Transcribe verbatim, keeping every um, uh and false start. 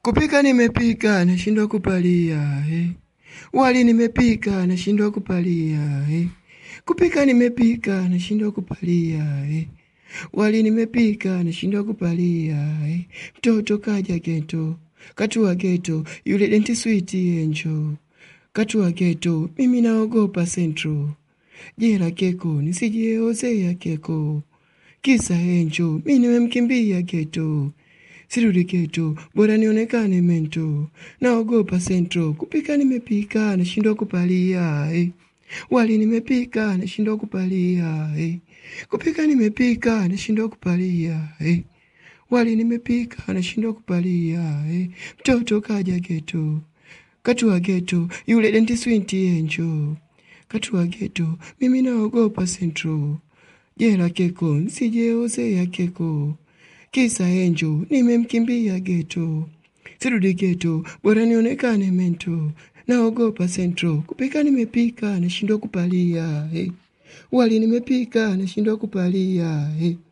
Kupika nimepika nashindwa kupalia eh. Wali nimepika nashindwa kupalia eh. Kupika nimepika nashindwa kupalia eh. Wali nimepika nashindwa kupalia eh. Mtoto kaja geto, katua geto, yule denti sweet enjo. Katua geto, mimi naogopa Central. Jela keko, nisije ozea keko. Kisa enjo, mimi nimemkimbia geto. Sirudi geto, bora nionekane mento. Naogopa Central, kupika nimepika nashindwa kupalia eh. Wali nimepika nashindwa kupalia eh. Kupika nimepika nashindwa kupalia eh. Wali nimepika nashindwa kupalia eh. Mtoto kaja geto, katua geto, yule denti sweet enjo. Katua geto, mimi naogopa Central. Jela keko, nsije ozea keko. Kisa enjo, nimemkimbia geto. Sirudi geto, bora nionekane mento. Naogopa Central, kupika nimepika nashindwa kupalia eh. Wali nimepika nashindwa kupalia eh.